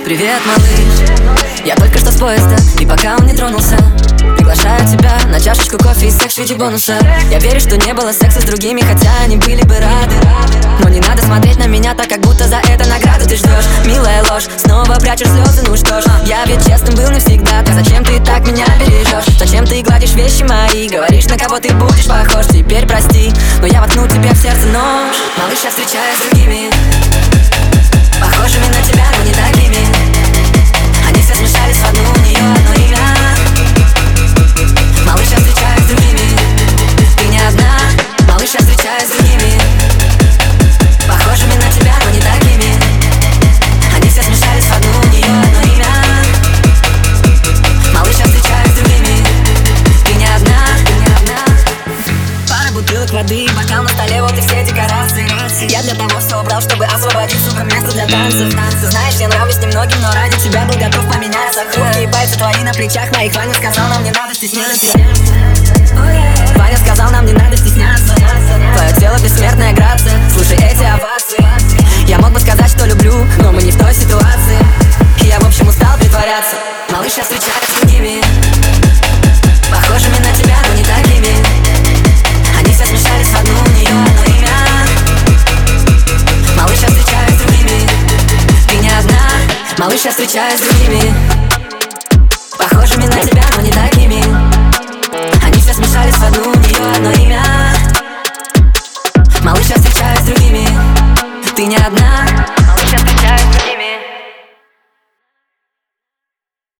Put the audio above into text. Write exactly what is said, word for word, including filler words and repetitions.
Привет, малыш, я только что с поезда, и пока он не тронулся, приглашаю тебя на чашечку кофе и секс в виде бонуса. Я верю, что не было секса с другими, хотя они были бы рады. Но не надо смотреть на меня так, как будто за это награду ты ждешь. Милая ложь, снова прячешь слезы, ну что ж, я ведь честным был не всегда. Так зачем ты так меня бережешь? Зачем ты гладишь вещи мои? Говоришь, на кого ты будешь похож? Теперь прости, но я воткну тебе в сердце нож. Малыш, я встречаюсь с другими, похожими на тебя, но не такими. Они все смешались в одну, у нее одно имя. Малыш, я встречаюсь с другими, ты не одна. Малыш, я встречаюсь с другими, похожими на тебя, но не такими. Они все смешались в одну, у нее одно имя. Малыш, я встречаюсь с другими, ты не одна, ты не одна. Пара бутылок воды, бокал на столе, вот и все декорации. Я для того все убрал, чтобы освободить, сука, место для танцев. Знаешь, я нравлюсь немногим, но ради тебя был готов поменяться. Хрупкие пальцы твои на плечах моих. Ваня сказал, нам не надо стесняться. Ваня сказал, нам не надо стесняться. Твое тело бессмертная грация. Слушай эти овации. Я мог бы сказать, что люблю, но мы не в той ситуации. И я в общем устал притворяться. Малыш, я встречаюсь с другими, похожими на тебя, но не такими. Они все смешались в одну, у нее одно имя. Малыш, я встречаюсь с другими, ты не одна. Малыш, я встречаюсь с другими,